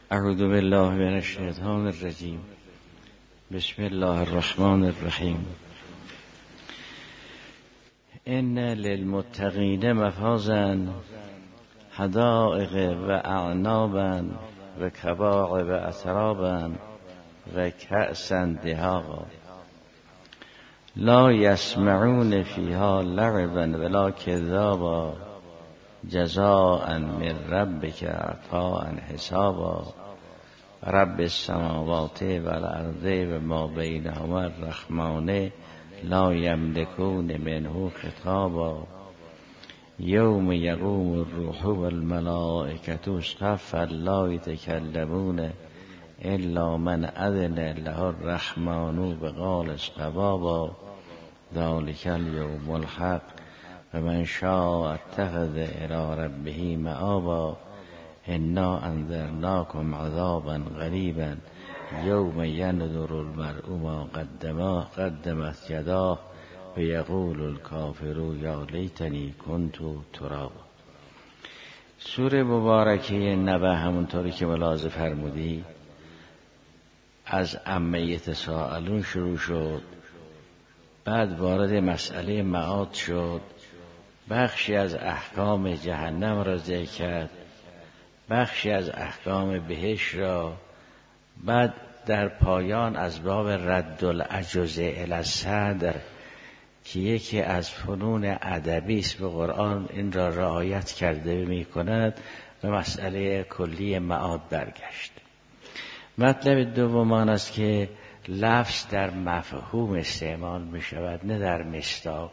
اعوذ بالله من الشیطان الرجیم. بسم الله الرحمن الرحیم. ان للمتقین مفازا حدائق و اعنابا و کواعب اترابا و کأسا دهاقا لا یسمعون فیها لغوا ولا کذابا جزاء من ربک عطاء حسابا رب السماوات والارض و ما بینهما الرحمن لا یملکون منه خطابا یوم یقوم الروح والملائکة صفا لا یتکلمون الا من اذن له الرحمن بقال صوابا ذلک الیوم الحق و من شاء اتخذ الی ربه مآبا انا انذرناکم عذابا قریبا یوم ینظر المرء ما قدمت یداه و یقول الکافر یا لیتنی کنت ترابا. سوره مبارکه نبأ همونطوری که ملاحظه فرمودی از عما یتساءلون شروع شد، بعد وارد مسئله معاد شد، بخشی از احکام جهنم را ذکر کرد، بخشی از احکام بهشت را، بعد در پایان از باب رد العجز الی الصدر که یکی از فنون ادبی است به قرآن این را رعایت کرده می کند و مسئله کلی معاد برگشت. مطلب دوم آن است که لفظ در مفهوم استعمال می شود نه در مصداق.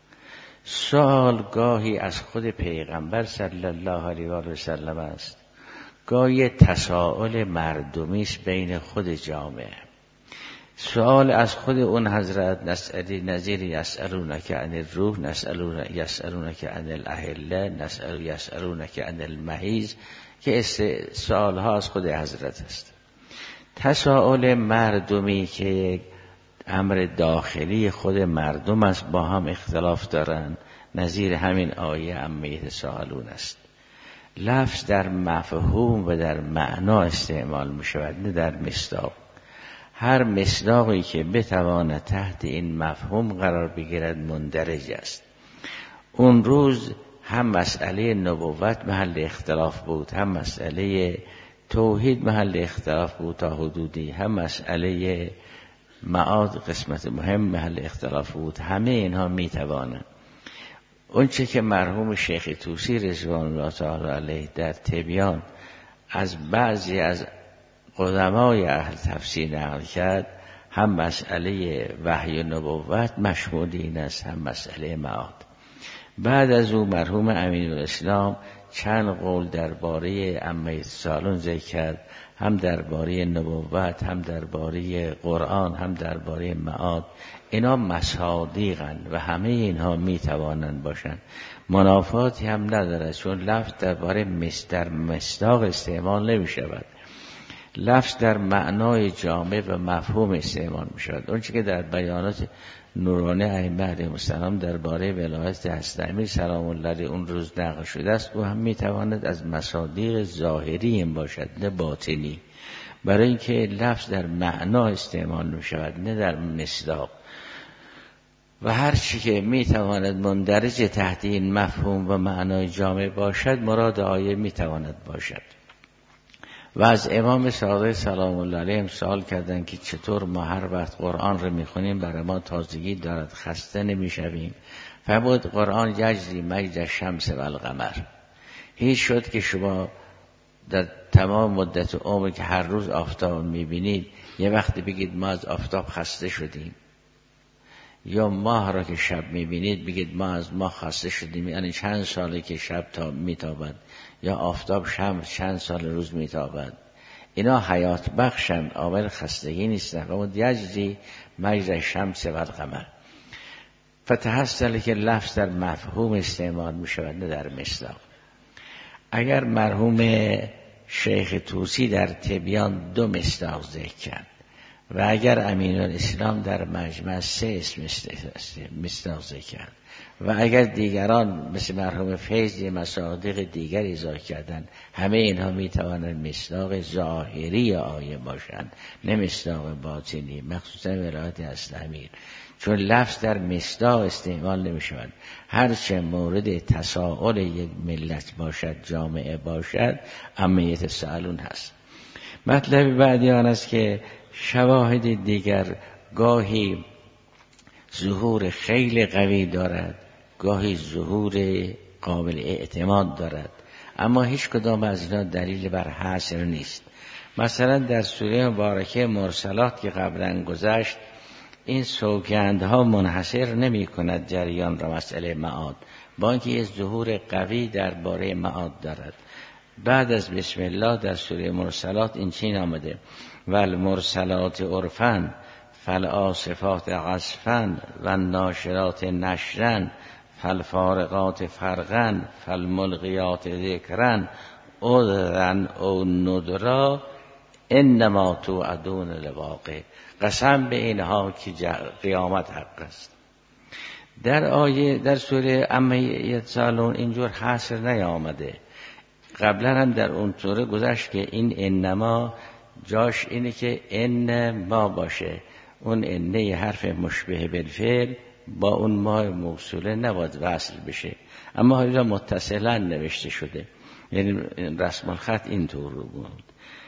سوال گاهی از خود پیغمبر صلی الله علیه و سلم است، گاهی تساؤل مردمی است بین خود جامعه. سوال از خود اون حضرت نظیر یسألونک عن الروح، یسألونک عن الاهله، یسألونک عن المحیض که سوال ها از خود حضرت است. تساؤل مردمی که امر داخلی خود مردم است با هم اختلاف دارند، نظیر همین آیه عما یتساءلون است. لفظ در مفهوم و در معنا استعمال می شود نه در مصداق. هر مصداقی که بتواند تحت این مفهوم قرار بگیرد مندرج است. اون روز هم مسئله نبوت محل اختلاف بود، هم مسئله توحید محل اختلاف بود تا حدودی، هم مسئله معاد قسمت مهم محل اختلاف بود. همه اینها میتوانند اون چه که مرحوم شیخ طوسی رضوان الله تعالی علیه در تبیان از بعضی از قدمای اهل تفسیر نقل کرد، هم مسئله وحی و نبوت مشمول این است، هم مسئله معاد. بعد از او مرحوم امین الاسلام چند قول درباره عما یتساءلون ذکر کرد، هم درباره نبوت، هم درباره قرآن، هم درباره معاد. اینا مصادیقند و همه اینها میتوانند باشند، منافاتی هم ندارد، چون لفظ درباره مصداق استعمال نمی شود، لفظ در معنای جامع و مفهوم استعمال می شود. اون چه که در بیانات نورانی ائمه علیهم السلام درباره ولایت حضرت امیر سلام الله علیه اون روز نقل شده است، او هم میتواند از مصادیق ظاهری این باشد نه باطنی، برای اینکه لفظ در معنا استعمال می شود نه در مصداق. و هر چی که میتواند مندرج تحت این مفهوم و معنای جامع باشد مراد آیه میتواند باشد. و از امام صادق سلام الله علیه هم سوال کردن که چطور ما هر وقت قرآن رو میخونیم برای ما تازگی دارد، خسته نمیشویم؟ فرمود قرآن یجری مجری الشمس و القمر. هیچ شد که شما در تمام مدت عمر که هر روز آفتاب میبینید یه وقتی بگید ما از آفتاب خسته شدیم، یا ماه را که شب میبینید بگید ما از ماه خسته شدیم، یعنی چند ساله که شب میتابد، یا آفتاب شمس چند سال روز میتابد. اینا حیات بخشند، عامل خستگی نیستند. و یجری مجری الشمس و القمر. فتحصل که لفظ در مفهوم استعمال میشود نه در مصداق. اگر مرحوم شیخ طوسی در تبیان دو مصداق ذکر کرد، و اگر امین الاسلام در مجمع 3 اسم مصداق کرد و اگر دیگران مثل مرحوم فیض مصادیق دیگر اضافه کردن، همه اینها میتوانند مصداق ظاهری آیه باشند، نه مصداق باطنی، مخصوصا ولایت اصل امیر، چون لفظ در مصداق استعمال نمی شود. هرچه مورد تساؤل یک ملت باشد، جامعه باشد، امیت سالون هست. مطلب بعدی آن است که شواهد دیگر گاهی ظهور خیلی قوی دارد، گاهی ظهور قابل اعتماد دارد، اما هیچ کدام از اینا دلیل بر حصر نیست. مثلا در سوره مبارکه مرسلات که قبلا گذشت، این سوگندها منحصر نمی کند جریان را مسئله معاد، با اینکه یه ظهور قوی درباره معاد دارد. بعد از بسم الله در سوره مرسلات این چین آمده: والمرسلات عرفا فالعاصفات عصفا والناشرات نشرا فالفارقات فرقا فالملقیات ذکرا عذرا او نذرا انما توعدون لواقع. قسم به اینها که قیامت حق است. در آیه در سوره اما یتسالون اینجور حصر نیامده. قبلا هم در اون سوره گذشت که این انما جاش اینه که ان ما باشه، اون انه حرف مشبه بالفعل با اون ما موصوله نباید وصل بشه، اما حالا متصلا نوشته شده، یعنی رسم الخط اینطور رو بود.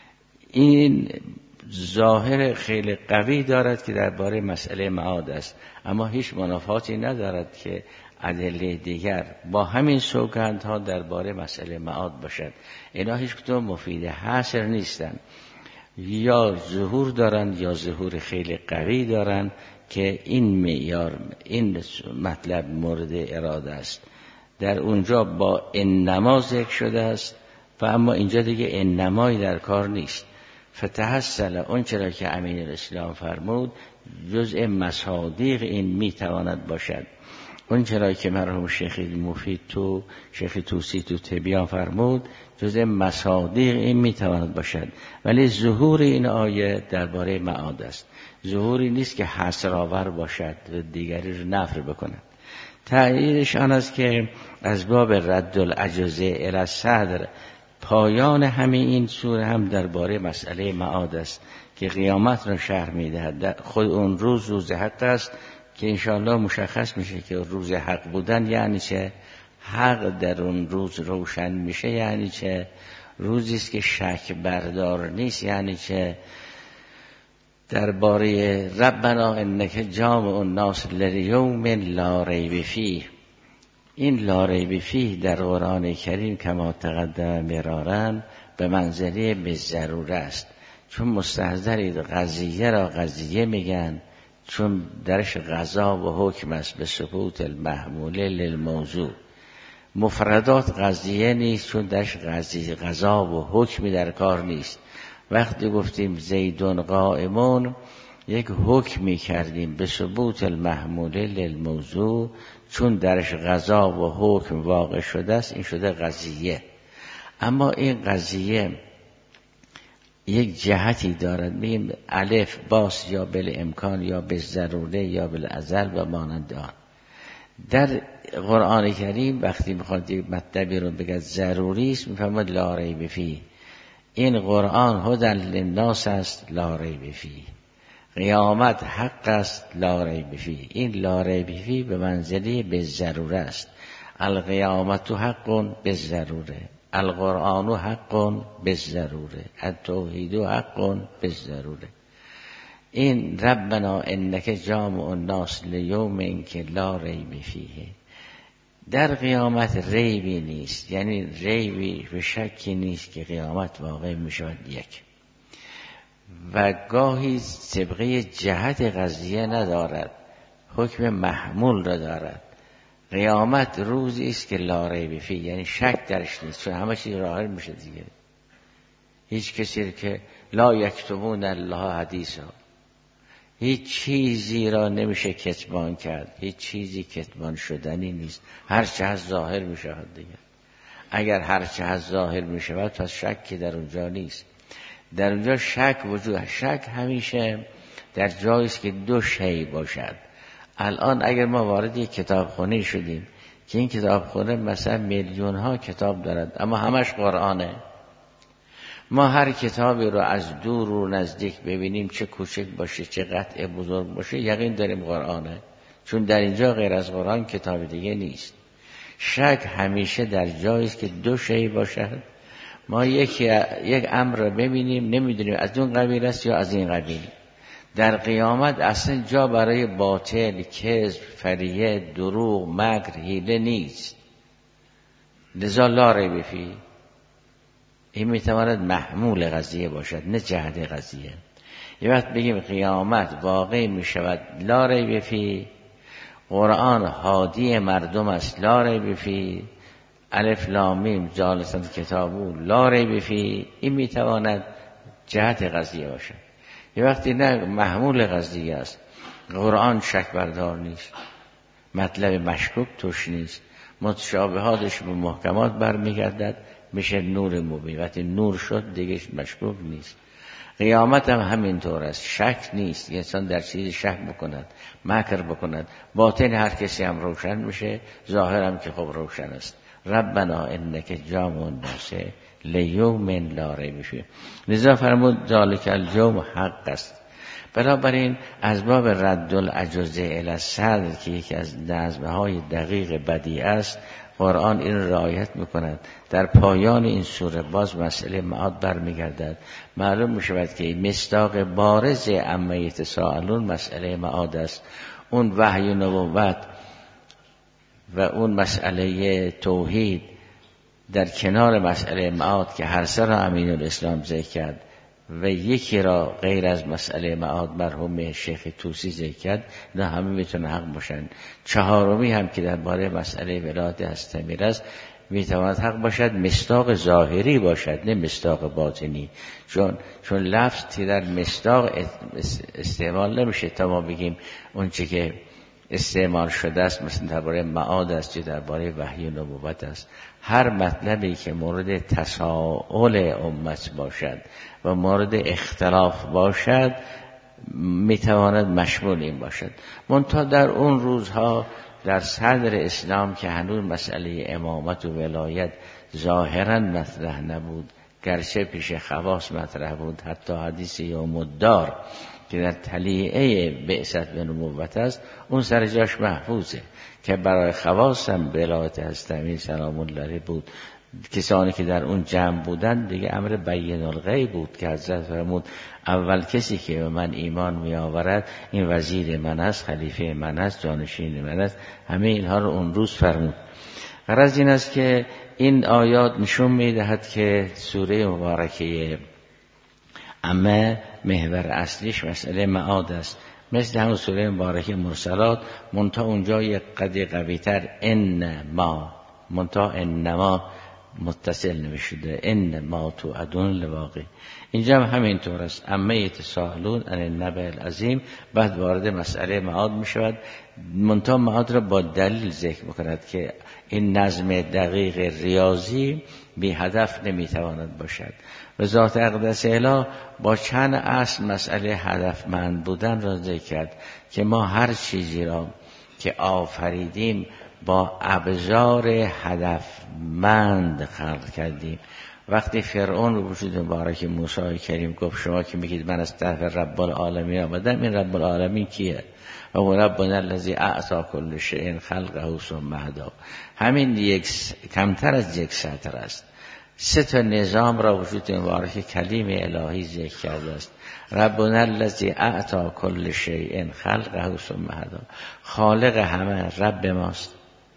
این ظاهر خیلی قوی دارد که درباره مسئله معاد است، اما هیچ منافاتی ندارد که ادله دیگر با همین سوگندها درباره مسئله معاد باشد. اینا هیچ کدوم مفید حصر نیستند، یا ظهور دارند یا ظهور خیلی قوی دارند که این معیار، این مطلب مورد اراده است. در اونجا با انما ذکر شده است و اما اینجا دیگه انمایی در کار نیست. فتحصل اون چرا که امین الاسلام فرمود جزء مصادیق این میتواند باشد. اون چرا که مرحوم شیخ مفید تو شیخ توسی تو تبیان فرمود جزء مصادیق این میتواند باشد، ولی ظهور این آیه درباره معاد است. ظهوری نیست که حصرآور باشد و دیگری رو نفر بکند. تأییدش آن است که از باب رد العجزه الی الصدر پایان همین این سوره هم درباره مسئله معاد است که قیامت را شرح میدهد. خود اون روز حق است که انشاءالله مشخص میشه که روز حق بودن یعنی چه، حق در اون روز روشن میشه یعنی چه، روزی است که شک بردار نیست یعنی چه. درباره ربنا انک جامع الناس لیوم لا ریب فیه، این لا ریب فیه در قرآن کریم کما تقدم مرارا به منزله به ضروره است، چون مستحضرید قضیه را قضیه میگن چون درش قضا و حکم است به ثبوت المحموله للموضوع. مفردات قضیه نیست چون درش قضا و حکمی در کار نیست. وقتی گفتیم زیدون قائمون یک حکمی کردیم به ثبوت المحموله للموضوع، چون درش قضا و حکم واقع شده است این شده قضیه. اما این قضیه یک جهتی دارد، میگیم الف باس یا بالامکان یا بالضروره یا بالازل و مانند آن. در قرآن کریم وقتی میخواد یک مطلبی رو بگه ضروری است میفهمد لا ریب فیه. این قرآن هدی للناس است لا ریب فیه، قیامت حق است لا ریب فیه. این لا ریب فیه به منزله به ضروره است. القیامت حق بالضروره، القرآن حق بالضروره، التوحید حق بالضروره. این ربنا انک جامع الناس لیوم که لا ریب فیه، در قیامت ریبی نیست، یعنی ریبی و شکی نیست که قیامت واقع می شود یک، و گاهی سابقه جهت قضیه ندارد، حکم محمول را دارد. قیامت روزی است که لا ریب فیه، یعنی شک درش نیست، چون همه چیز ظاهر میشه دیگه. هیچ کسی که لا یکتمون الله حدیثا، هیچ چیزی را نمیشه کتمان کرد، هیچ چیزی کتمان شدنی نیست، هر چه از ظاهر میشود دیگه. اگر هر چه از ظاهر میشود پس شکی در اونجا نیست. در اونجا شک وجود، شک همیشه در جایی است که دو شی باشد. الان اگر ما وارد یک کتابخانه شدیم که این کتابخانه مثلا میلیون ها کتاب دارد اما همش قرآنه، ما هر کتابی رو از دور و نزدیک ببینیم، چه کوچک باشه چه قطع بزرگ باشه، یقین داریم قرآنه، چون در اینجا غیر از قرآن کتاب دیگه نیست. شک همیشه در جایی است که دو شی باشد. ما یک امر رو ببینیم نمیدونیم از اون قبیل است یا از این قبیل. در قیامت اصلا جا برای باطل، کذب، فریه، دروغ، مکر، حیله نیست. لذا لا ریب فیه، این میتواند محمول قضیه باشد نه جهت قضیه. یه وقت بگیم قیامت واقع میشود لا ریب فیه، قرآن هادی مردم است لا ریب فیه، الف لام میم جالسن کتابو لا ریب فیه، این میتواند جهت قضیه باشد. یه وقتی نه محمول قضیه است، قرآن شک بردار نیست، مطلب مشکوک توش نیست، متشابهاتش به محکمات برمیگردد، میشه نور مبین. وقتی نور شد دیگه مشکوک نیست. قیامت هم همینطور است، شک نیست. انسان در چیزی شک بکند، مکر بکند، باطن هر کسی هم روشن میشه، ظاهر هم که خب روشن است. ربنا انک جامع الناس لیوم لا ریب فیه. لذا فرمود ذالک الجوم حق است. بنابراین از باب رد العجز الی الصدر که یکی از نظم‌های دقیق بدیع است، قرآن این رعایت میکند. در پایان این سوره باز مسئله معاد برمیگردد. معلوم میشود که مصداق بارز عما یتساءلون مسئله معاد است. اون وحی و نبوت و اون مسئله توحید در کنار مسئله معاد که هر سه را امین الاسلام ذکر کرد و یکی را غیر از مسئله معاد مرحوم شیخ طوسی ذکر کرد، نه همه میتونه حق باشند. چهارمی هم که درباره مسئله ولایت هستمیر است میتواند حق باشد، مصداق ظاهری باشد نه مصداق باطنی، چون لفظ در مصداق استعمال نمیشه تا ما بگیم اون چه که استعمال شده است مثلا درباره معاد است یا درباره وحی و نبوت است. هر مطلبی که مورد تساؤل امت باشد و مورد اختلاف باشد میتواند مشمول این باشد. منتها در اون روزها در صدر اسلام که هنوز مسئله امامت و ولایت ظاهرا مطرح نبود، گرچه پیش خواص مطرح بود، حتی حدیث یوم الدار که در تلیعه بعثت به نبوت است اون سر جاش محفوظه که برای خواص هم ولایت هستمی سلام الله علیه بود. کسانی که در اون جمع بودن دیگه امر بین الغیب بود که حضرت فرمود اول کسی که به من ایمان می آورد این وزیر من است، خلیفه من است، جانشین من است. همه اینها رو اون روز فرمود. غرض این است که این آیات نشون می دهد که سوره مبارکه اما محور اصلیش مسئله معاد است، مثل همون سوره مبارکه مرسلات، منتها اونجا یک قدر قوی‌تر انما، منتها انما متصل نمیشده، انما توعدون لواقع. اینجا هم همینطور است، اما یتساءلون عن النبأ العظیم، بعد وارد مسئله معاد میشود، منتها معاد را با دلیل ذکر میکند که این نظم دقیق ریاضی بی هدف نمیتواند باشد. و ذات اقدس اله با چند اصل مسئله هدفمند بودن را ذکر کرد که ما هر چیزی را که آفریدیم با ابزار هدفمند خلق کردیم. وقتی فرعون به وجود مبارک موسی کریم گفت شما که میگید من از طرف رب العالمین آمدم، این رب العالمین کیه؟ و ربنا الذی اعطی کل شیء خلقه ثم هدی. همین کمتر از یک سطر است. 3 نظام را وجود مبارک کلیم الهی ذکر کرده است. ربنا الذی اعطی کل شیء خلقه ثم هدی. خالق همه رب ماست.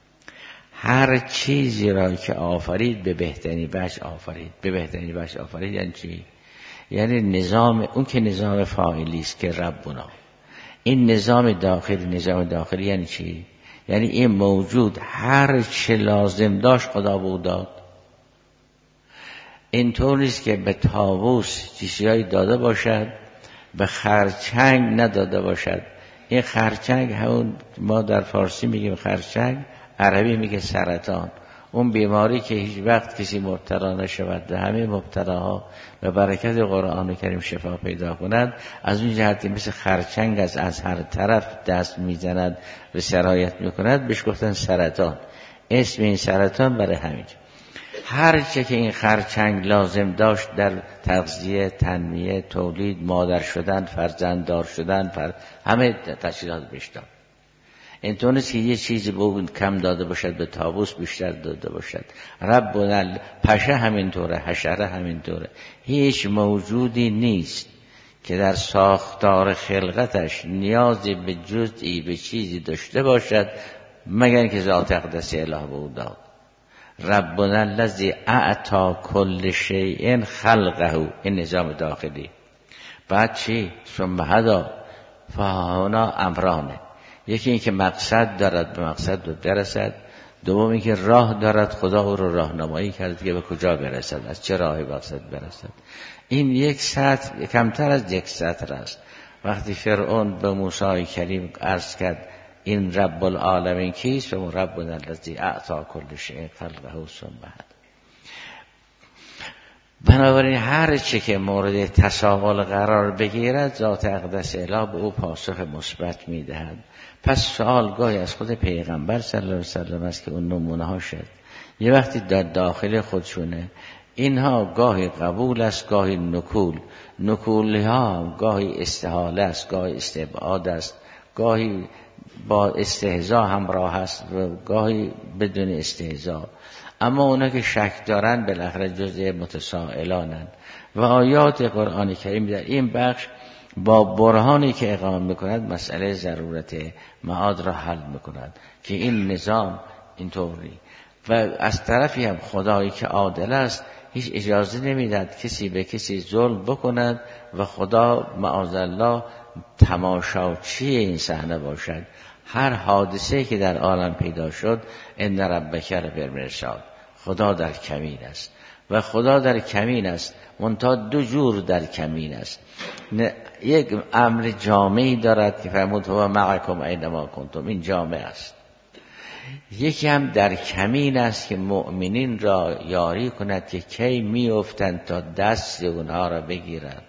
هر چیزی را که آفرید به بهترین وجه آفرید. به بهترین وجه آفرید یعنی چی؟ یعنی نظام اون که نظام فاعلی است که ربنا. این نظام داخلی یعنی چی؟ یعنی این موجود هر چه لازم داشت خدا بود داد. این طور نیست که به طاووس چیزهایی داده باشد به خرچنگ نداده باشد. این خرچنگ همون ما در فارسی میگیم خرچنگ، عربی میگه سرطان. اون بیماری که هیچ وقت کسی مبتلا نشود و همه مبتلاها و برکت قرآن کریم شفا پیدا کند، از اون جهتی مثل خرچنگ از هر طرف دست میزند و سرایت میکند، بهش گفتن سرطان. اسم این سرطان برای همین. هر چه که این خرچنگ لازم داشت در تغذیه، تنمیه، تولید، مادر شدن، فرزنددار شدن، همه تجهیزات بهش داد. اینطور نیست که یه چیزی به اون کم داده باشد، به طاووس بیشتر داده باشد. ربنا پشه همینطوره، حشره همینطوره. هیچ موجودی نیست که در ساختار خلقتش نیازی به جزئی به چیزی داشته باشد مگر که ذات اقدس اله به او داد. ربنا الذی اعطی کل شیء خلقه، این نظام داخلی. بعد چی؟ ثم هدی فهنا امرانه. یکی این که مقصد دارد به مقصد رو برسد، دوم این که راه دارد خدا او رو راهنمایی کرد که به کجا برسد، از چه راهی مقصد برسد. این یک سطر، کمتر از یک سطر است. وقتی فرعون به موسی کریم عرض کرد این رب العالمین کیست؟ و ربنا الذی اعطی کل شیء خلقه ثم هدی. بنابراین هر چه که مورد تساؤل قرار بگیرد ذات اقدس اله به او پاسخ مثبت میدهد. پس سوال گاهی از خود پیغمبر صلی الله علیه وسلم است که اون نمونه ها شد. یه وقتی در داخل خودشونه، اینها گاهی قبول است، گاهی نکول. نکولی ها گاهی استحاله است، گاهی استبعاد است، گاهی با استهزا همراه است و گاهی بدون استهزا. اما اونا که شک دارن بالاخره جزء متسائلانن. و آیات قرآن کریم در این بخش با برهانی که اقامه میکند مسئله ضرورت معاد را حل میکند که این نظام اینطوری. و از طرفی هم خدایی که عادل است هیچ اجازه نمیدهد کسی به کسی ظلم بکند و خدا معاذالله تماشاچی این صحنه باشد. هر حادثه که در عالم پیدا شد ان ربک لبالمرصاد، خدا در کمین است و خدا در کمین است. منتها دو جور در کمین است. یک امر جامعی دارد که فرمود هو معکم اینما کنتم، این جامع است. یکی هم در کمین است که مؤمنین را یاری کند که کی میافتند تا دست اونها را بگیرند.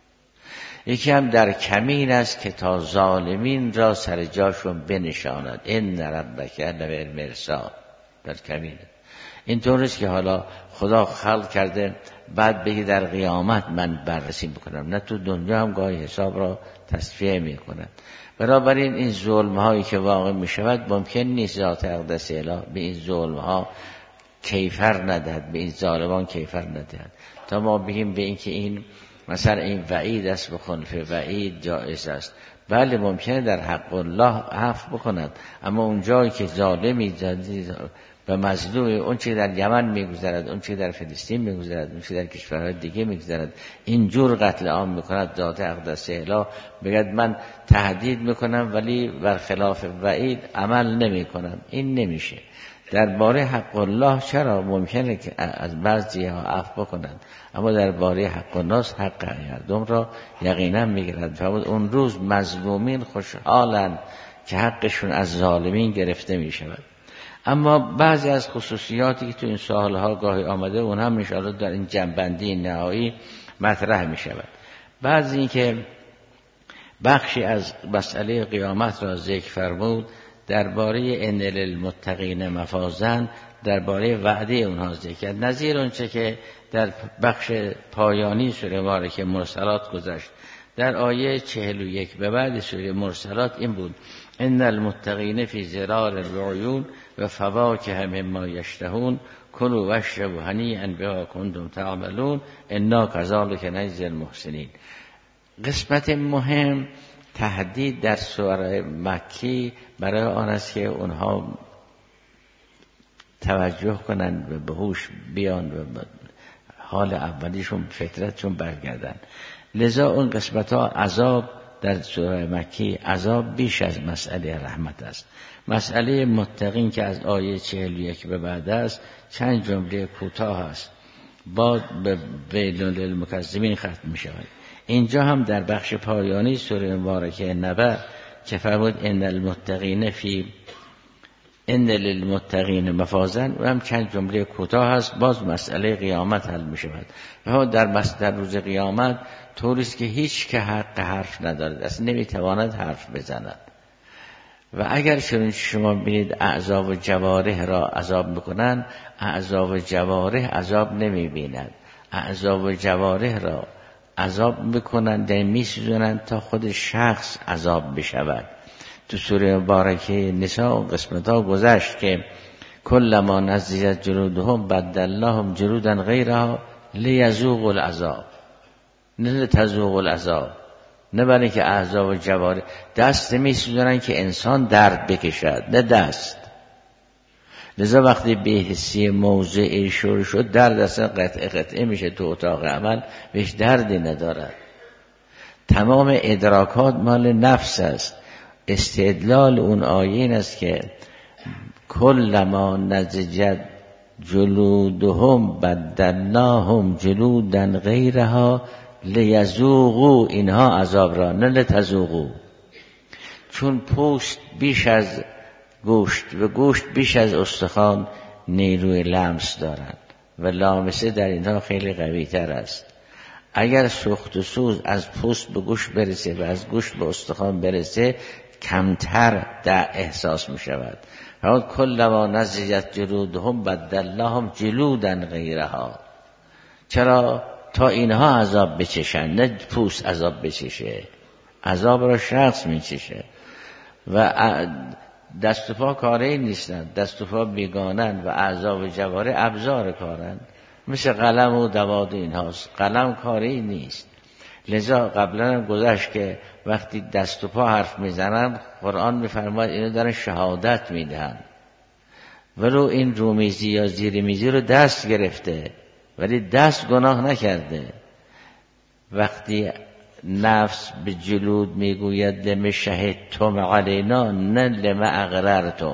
یکی هم در کمین است که تا ظالمین را سر جاشون بنشاند. ان ربک لبالمرصاد، در کمین. اینطور است که حالا خدا خلق کرده بعد بگی در قیامت من بررسی میکنم، نه تو دنیا هم گاهی حساب را تصفیه میکنم. بنابراین این ظلم هایی که واقع میشود ممکن نیست ذات اقدس اله به این ظلم ها کیفر ندهد، به این ظالمان کیفر ندهد. تا ما بگیم به این که این مثلا این وعید است به خلف وعید جایز است. بله ممکنه در حق الله عفو بکند، اما اون جایی که ظالمی و مظلوم، اون چه در یمن میگذرد، اون چه در فلسطین میگذرد، اون چه در کشورهای دیگه میگذرد، اینجور قتل عام میکند، ذات اقدس اله بگد من تهدید میکنم ولی برخلاف وعید عمل نمیکنم، این نمیشه. درباره حق الله چرا ممکنه که از بعضی ها عفو بکنند، اما درباره حق الناس حق هردم را یقینا میگیرد. فرمود اون روز مظلومین خوشحالند که حقشون از ظالمین گرفته میشود. اما بعضی از خصوصیاتی که تو این سوالها گاهی آمده اون هم انشاءالله در این جنبندی نهایی مطرح می شود. بعضی که بخشی از مسئله قیامت را ذکر فرمود درباره ان للمتقین مفازا، درباره وعده اونها ذکر کرد، نظیر اونچه که در بخش پایانی سوره مبارکه مرسلات گذشت. در آیه 41 به بعد سوره مرسلات این بود ان المتقین فی ظلال و عیون و فواکه مما یشتهون کلوا واشربوا هنیئا بما کنتم تعملون انا کذلک نجزی المحسنین. قسمت مهم تهدید در سوره مکی برای آن است که اونها توجه کنند و به هوش بیان و حال اولیشون فطرتشون برگردن. لذا اون قسمت ها عذاب در سوره مکی عذاب بیش از مسئله رحمت است. مسئله متقین که از آیه 41 به بعد است چند جمله کوتاه است، بعد به ویل للمکذبین ختم می شود. اینجا هم در بخش پایانی سوره مبارکه نبأ که فرمود ان المتقین فی ان للمتقین مفازا و هم چند جمله کوتاه هست. باز مسئله قیامت حل می شود. و در روز قیامت طوریست که هیچ که حق حرف ندارد، اصلا نمیتواند حرف بزند. و اگر شما بینید اعضا و جوارح را عذاب میکنند، اعضا و جوارح عذاب نمیبینند. اعضا و جوارح را عذاب میکنند، میسوزونند تا خود شخص عذاب بشود. تو سوره مبارکه نساء قسمت ها گذشت که کلما نضجت جلودهم بدلناهم جلودا غیرها لیذوقوا العذاب، نه لتذوقوا العذاب، نه برای که اعضا و جوارح دست میسوزونن که انسان درد بکشد، نه دست. لذا وقتی بهحسی موضعی شروع شد، درد اصلا قطعه میشه تو اتاق عمل، بهش دردی ندارد. تمام ادراکات مال نفس است. استدلال اون آیه این است که کلما نضجت جلودهم بدلناهم جلودا غیرها لیذوقوا، اینها عذاب را، نه لتذوقوا. چون پوست بیش از گوشت و گوشت بیش از استخوان نیروی لمس دارند و لامسه در اینها خیلی قوی تر است. اگر سوخت و سوز از پوست به گوشت برسه و از گوشت به استخوان برسه، کمتر در احساس می شود. و کلما نضجت جلودهم بدلناهم جلودا غیرها. چرا؟ تا اینها عذاب بچشن، نه پوست عذاب بچشه. عذاب را شخص میچشه و دست و پا کاری نیستند، دست و پا بیگانن و اعضا و جوارح ابزار کارند، مثل قلم و دواد اینهاست. قلم کاری نیست. لذا قبلا هم گذشت که وقتی دست و پا حرف میزنن، قرآن میفرماید اینو دارن شهادت میدهن، ولو این رومیزی یا زیرمیزی رو دست گرفته ولی دست گناه نکرده. وقتی نفس به جلود میگوید لم شهدتم علینا نه لم اقررتم،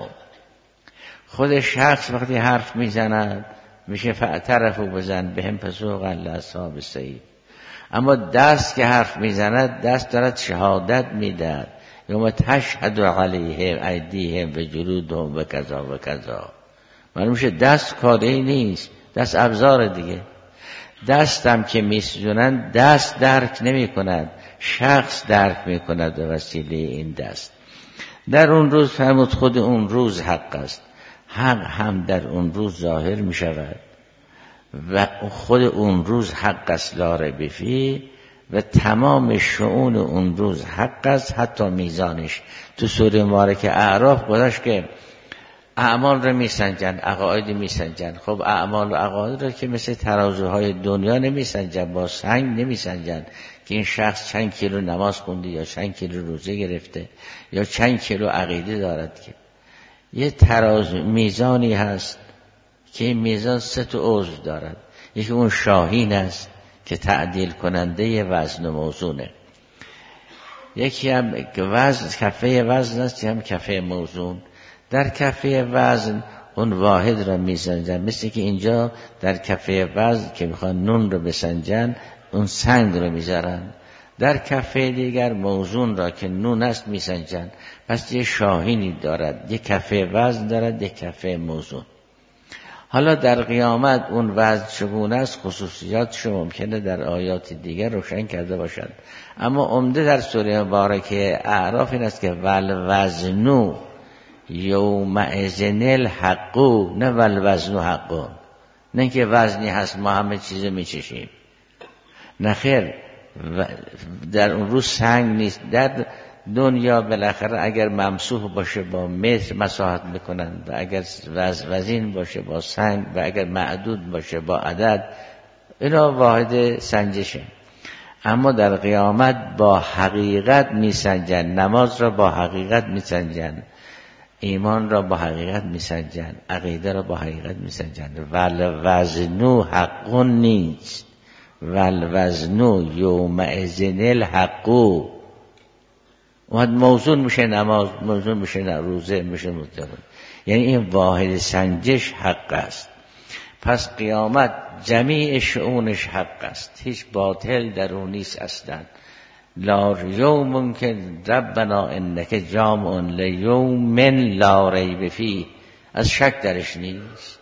خود شخص وقتی حرف میزند میشه فاعترفوا بزن بهم فسوقا لاصحاب السعیر. اما دست که حرف میزند، دست دارد شهادت میدهد، یوم تشهد علیهم ایدیهم و جلودهم و کذا و کذا. معلوم میشه دست کاری نیست، دست ابزار دیگه. دستم که میسوزونند، دست درک نمی کند، شخص درک می کند به وسیله این دست. در اون روز فرمود خود اون روز حق است، حق هم در اون روز ظاهر می شود و خود اون روز حق است لا ریب فیه و تمام شؤون اون روز حق است، حتی میزانش. تو سوره مبارکه اعراف گذاشت که اعمال رو میسنجن، عقاید میسنجن. خب اعمال و عقاید رو که مثل ترازوهای دنیا نمیسنجن، با سنگ نمیسنجن که این شخص چند کیلو نماز خونده یا چند کیلو روزه گرفته یا چند کیلو عقیده دارد. که یه تراز میزانی هست که این میزان 3 عضو دارد. یکی اون شاهین است که تعدیل کننده وزن و موزونه، یکی هم وزن کفه وزن است، هم کفه موزون. در کفه وزن اون واحد را میسنجن، مثل که اینجا در کفه وزن که میخوان نون رو بسنجن اون سنگ رو میذارن. در کفه دیگر موزون را که نون است میسنجن. پس یه شاهینی دارد، یه کفه وزن دارد، یه کفه موزون. حالا در قیامت اون وزن چگونه است، خصوصیاتش ممکنه در آیات دیگر روشن کرده باشد، اما عمده در سوره مبارکه اعراف این است که والوزن یومئذ الحق، نه والوزن حق، نه که وزنی هست ما همه چیز میچشیم، نه خیر، در اون روز سنگ نیست. در دنیا بالاخره اگر ممسوح باشه با متر مساحت میکنن و اگر وزین باشه با سنگ و اگر معدود باشه با عدد، اینا واحد سنجشه. اما در قیامت با حقیقت میسنجن، نماز را با حقیقت میسنجن، ایمان را با حقیقت میسنجن، عقیده را با حقیقت میسنجن. والوزن حق نیست، والوزن یومئذ الحق. موزون میشه نماز، موزون میشه روزه، میشه متقین. یعنی این واحد سنجش حق است. پس قیامت جمیع شؤونش حق است، هیچ باطل در اون نیست اصلا. لا یوم که ربنا انک جامع لیوم لا ریب فیه، از شک درش نیست.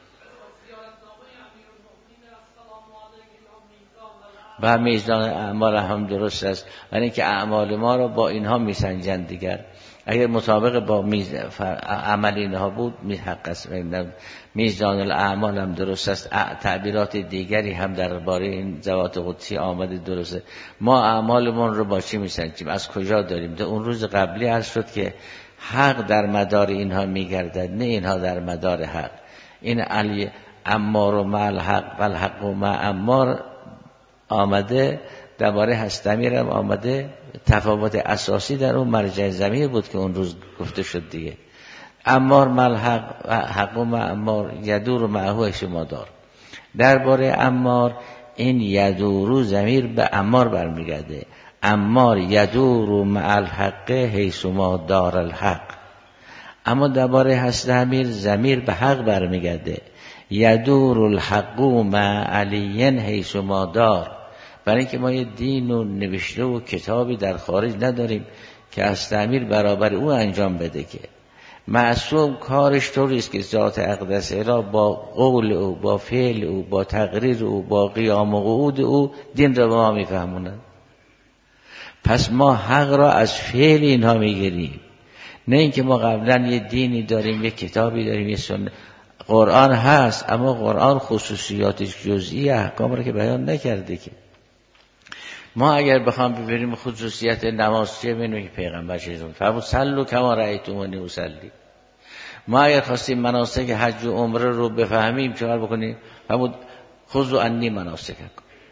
و میزان اعمال هم درست است، ولی اینکه اعمال ما رو با اینها میسنجند دیگر. اگر مطابق با عمل اینها بود حق است. میزان الاعمال هم درست است، تعبیرات دیگری هم درباره این ذوات قدسی آمده درسته. ما اعمالمون رو با چی میسنجیم؟ از کجا داریم؟ اون روز قبلی عرض شد که حق در مدار اینها میگردد، نه اینها در مدار حق. این علی امار و مع الحق و الحق و مع امار آمده، درباره هستمیر هم آمده. تفاوت اساسی در اون مرجع ضمیر بود که اون روز گفته شد دیگه. امار مع حق و حق و مع امار یدور معه شما دار. درباره امار این یدور ضمیر به امار برمیگرده. امار یدور مع الحق حیث ما دار الحق. اما درباره هستمیر ضمیر به حق برمیگرده. یدور الحق مع علی حیث ما دار. برای اینکه ما یه دین و نوشته و کتابی در خارج نداریم که از تعمیر برابر او انجام بده. که معصوم کارش طوریست که ذات اقدس اله با قول او، با فعل او، با تقریر او، با قیام و قعود او دین را به ما میفهمونند. پس ما حق را از فعل اینها میگیریم، نه اینکه ما قبلا یه دینی داریم، یه کتابی داریم، یه سنت. قرآن هست اما قرآن خصوصیاتش جزئی احکام را که بیان نکرده. که ما اگر بخوام ببینیم خصوصیت نماز چیه، ببینیم که پیغمبر چیزون فرمود صلوا کما رأیتمونی اصلی. ما اگر خواستیم مناسک حج و عمره رو بفهمیم چیکار بکنیم؟ فرمود خذوا عنی مناسککم.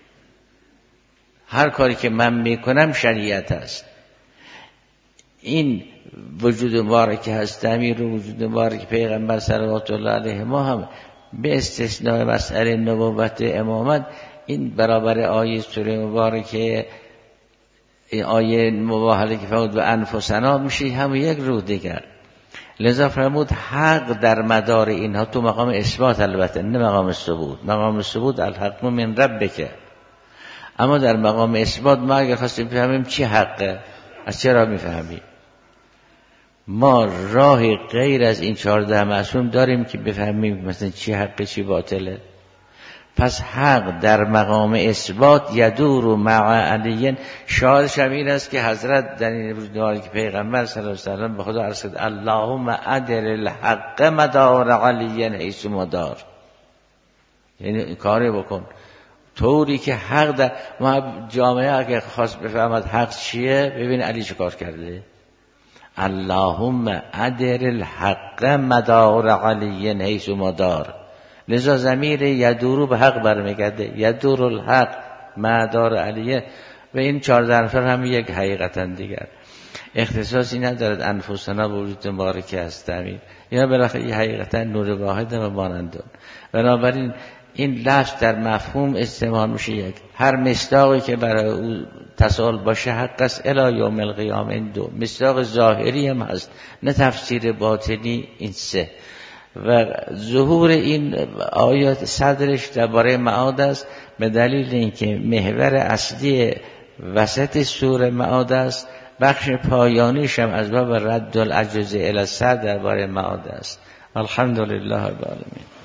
هر کاری که من میکنم شریعت است. این وجود مبارک هست امیر و وجود مبارک پیغمبر صلوات الله علیه ما هم به استثناء مسئله نبوت امامت این برابر آیه سوره مبارکه، این آیه مباهله که فرمود و انفسنا میشه هم یک روح دیگر. لذا فرمود حق در مدار اینها تو مقام اثبات، البته نه مقام ثبوت. مقام ثبوت الحق من ربک، اما در مقام اثبات ما اگر خواستیم بفهمیم چی حقه، از چرا میفهمیم؟ ما راه غیر از این 14 معصوم داریم که بفهمیم مثلا چی حقه چی باطله. پس حق در مقام اثبات یدور و مع علی. شاهدش این است که حضرت در این روزگاری که پیغمبر صلی الله علیه و سلم به خدا عرض کرد اللهم ادر الحق مدار علی حیث مدار. یعنی کاری بکن طوری که حق در ما جامعه اگه خواست بفهمد حق چیه، ببین علی چه کار کرده. اللهم ادر الحق مدار علی حیث مدار. لذا ضمیر یدورو به حق برمیگرده. یدور الحق مدار علیه. و این 14 نفر هم یک حقیقتا دیگر اختصاصی ندارد انفسنا به وجود مبارک هست امیر، یا بالاخره این حقیقتا نور واحد و مانند. بنابراین این لفظ در مفهوم استعمال میشه. یک هر مصداقی که برای او تصال باشه حق است الی یوم القیامه. این دو مصداق ظاهری هم هست، نه تفسیر باطنی. این سه و ظهور این آیات صدرش درباره معاد است، به دلیل اینکه محور اصلی وسط سوره معاد است. بخش پایانیش هم از باب رد الاجزاء الی الصدر درباره معاد است. الحمدلله رب العالمین.